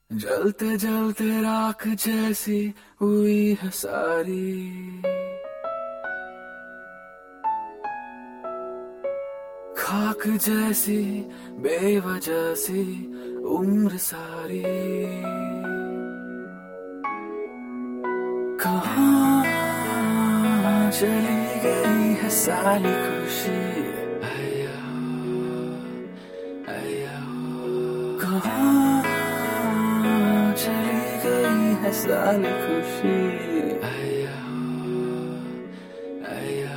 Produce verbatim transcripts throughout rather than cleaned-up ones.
जलते जलते राख जैसी हुई है सारी, खाक जैसी बेवजह सी उम्र सारी। कहाँ चली गई है सारी खुशी, अया अया। कहाँ चली गई है सारी खुशी, अया अया।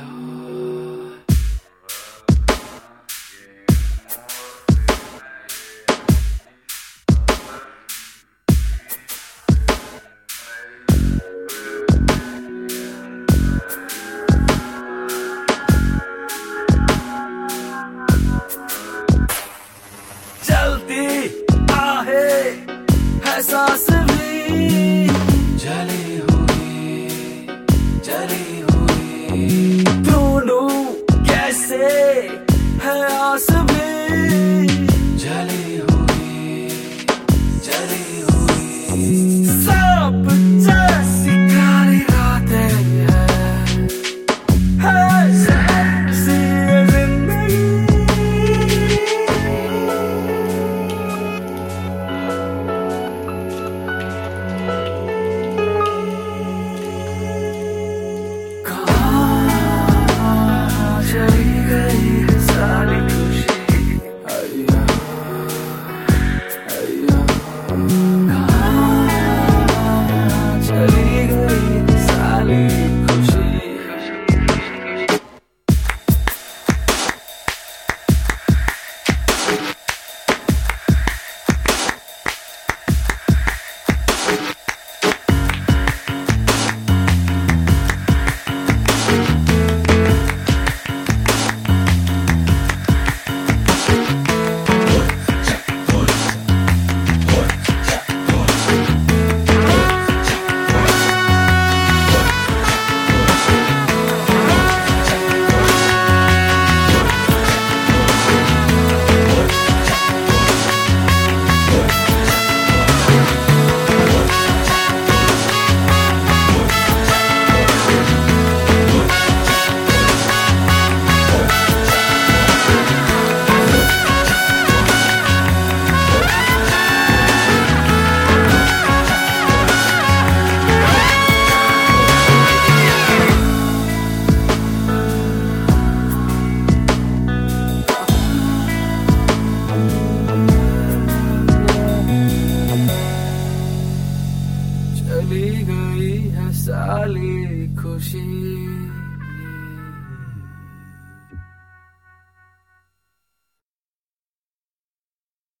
चलती आहे है सांस भी, जली हुई जली हुई। ढूंढूं कैसे है आस भी, जली हुई जली हुई। सांप जैसी काली रातें हैं, है सांप सी ये जिंदगी। चली गई है सारी खुशी, अया अया। कहाँ चली गई है सारी खुशी। चली गई है सारी खुशी।